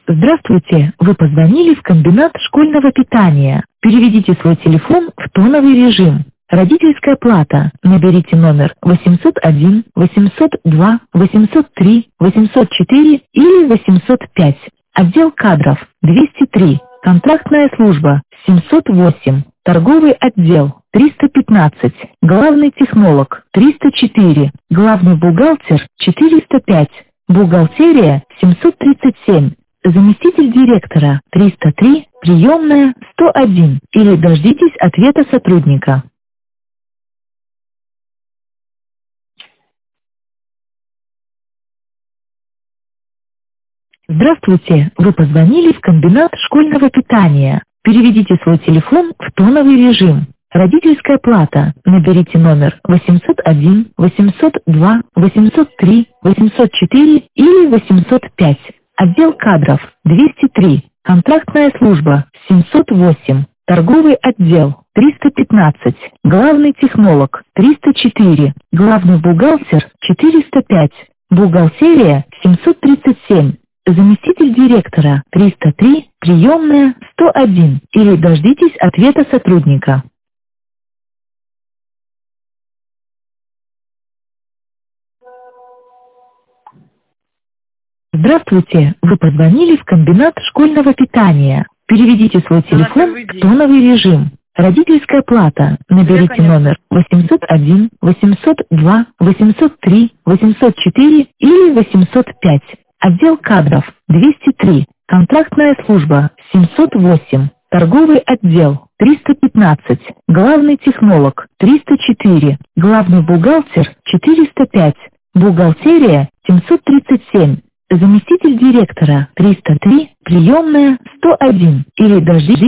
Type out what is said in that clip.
Здравствуйте, вы позвонили в комбинат школьного питания. Переведите свой телефон в тоновый режим. Родительская плата. Наберите номер 801, 802, 803, 804 или 805. Отдел кадров 203. Контрактная служба 708. Торговый отдел 315. Главный технолог 304. Главный бухгалтер 405. Бухгалтерия 737. Заместитель директора 303, приемная 101 или дождитесь ответа сотрудника. Здравствуйте, вы позвонили в комбинат школьного питания. Переведите свой телефон в тоновый режим. Родительская плата. Наберите номер 801, 802, 803, 804 или 805. Отдел кадров 203. Контрактная служба 708. Торговый отдел 315. Главный технолог 304. Главный бухгалтер 405. Бухгалтерия 737. Заместитель директора 303. Приемная 101 или дождитесь ответа сотрудника. Здравствуйте, вы позвонили в комбинат школьного питания. Переведите свой телефон в тоновый режим. Родительская плата. Наберите номер 801, 802, 803, 804 или 805. Отдел кадров 203. Контрактная служба 708. Торговый отдел 315. Главный технолог 304. Главный бухгалтер 405. Бухгалтерия 737. Заместитель директора 303, приемная 101 или дождитесь